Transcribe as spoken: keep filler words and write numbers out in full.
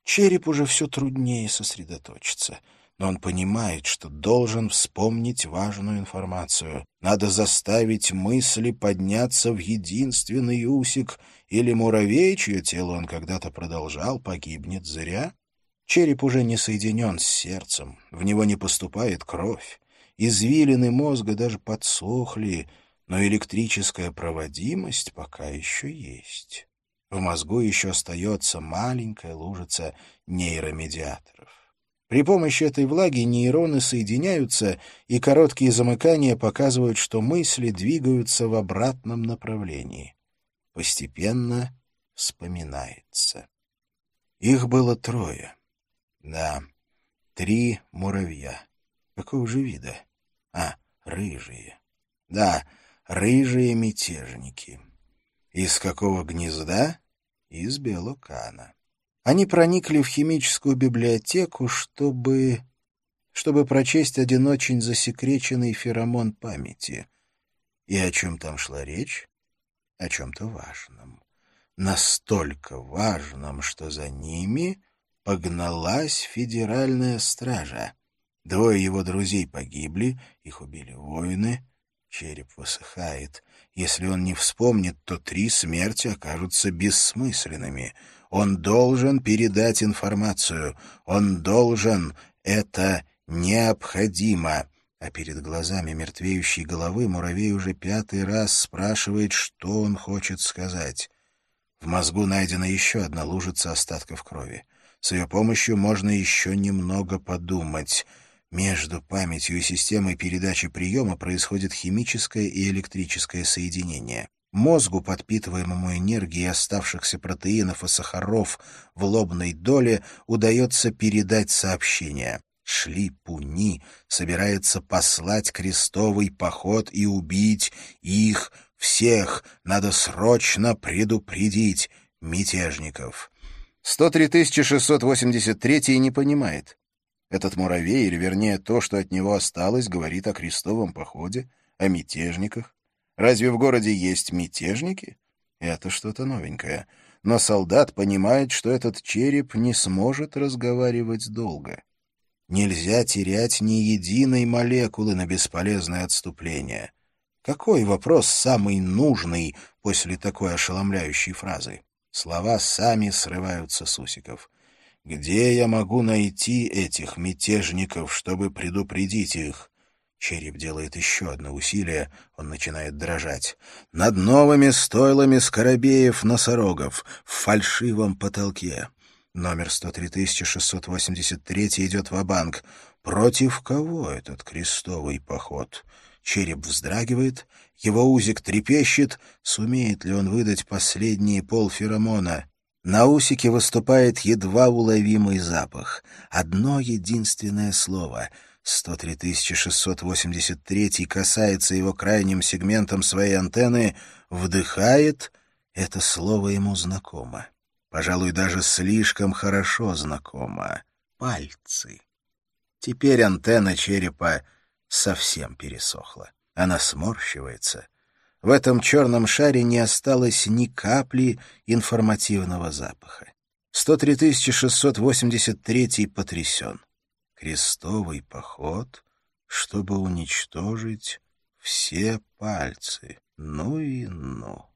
Череп уже все труднее сосредоточиться, но он понимает, что должен вспомнить важную информацию. Надо заставить мысли подняться в единственный усик, или муравей, чье тело он когда-то продолжал, погибнет зря. Череп уже не соединен с сердцем, в него не поступает кровь. Извилины мозга даже подсохли, но электрическая проводимость пока еще есть. В мозгу еще остается маленькая лужица нейромедиаторов. При помощи этой влаги нейроны соединяются, и короткие замыкания показывают, что мысли двигаются в обратном направлении. Постепенно вспоминается. Их было трое. Да, три муравья. Какого же вида? А, рыжие. Да, рыжие мятежники. Из какого гнезда? Из белокана. Они проникли в химическую библиотеку, чтобы... чтобы прочесть один очень засекреченный феромон памяти. И о чем там шла речь? О чем-то важном. Настолько важном, что за ними погналась федеральная стража. Двое его друзей погибли, их убили воины. Череп высыхает. Если он не вспомнит, то три смерти окажутся бессмысленными. Он должен передать информацию. Он должен. Это необходимо. А перед глазами мертвеющей головы муравей уже пятый раз спрашивает, что он хочет сказать. В мозгу найдена еще одна лужица остатков крови. С ее помощью можно еще немного подумать. Между памятью и системой передачи приема происходит химическое и электрическое соединение. Мозгу, подпитываемому энергией оставшихся протеинов и сахаров в лобной доле, удается передать сообщение. Шли-Пуни собирается послать крестовый поход и убить их всех. Надо срочно предупредить мятежников. сто три тысячи шестьсот восемьдесят третий не понимает. Этот муравей, или вернее то, что от него осталось, говорит о крестовом походе, о мятежниках. Разве в городе есть мятежники? Это что-то новенькое. Но солдат понимает, что этот череп не сможет разговаривать долго. Нельзя терять ни единой молекулы на бесполезное отступление. Какой вопрос самый нужный после такой ошеломляющей фразы? Слова сами срываются с усиков. Где я могу найти этих мятежников, чтобы предупредить их? Череп делает еще одно усилие, он начинает дрожать. Над новыми стойлами скоробеев-носорогов, в фальшивом потолке. Номер сто три тысячи шестьсот восемьдесят третий идет ва-банк. Против кого этот крестовый поход? Череп вздрагивает, его узик трепещет. Сумеет ли он выдать последние полферомона? На усике выступает едва уловимый запах. Одно единственное слово. сто три тысячи шестьсот восемьдесят третий касается его крайним сегментом своей антенны, вдыхает. Это слово ему знакомо. Пожалуй, даже слишком хорошо знакомо. Пальцы. Теперь антенна черепа совсем пересохла. Она сморщивается. В этом черном шаре не осталось ни капли информативного запаха. сто три тысячи шестьсот восемьдесят третий потрясен. Крестовый поход, чтобы уничтожить все пальцы. Ну и ну.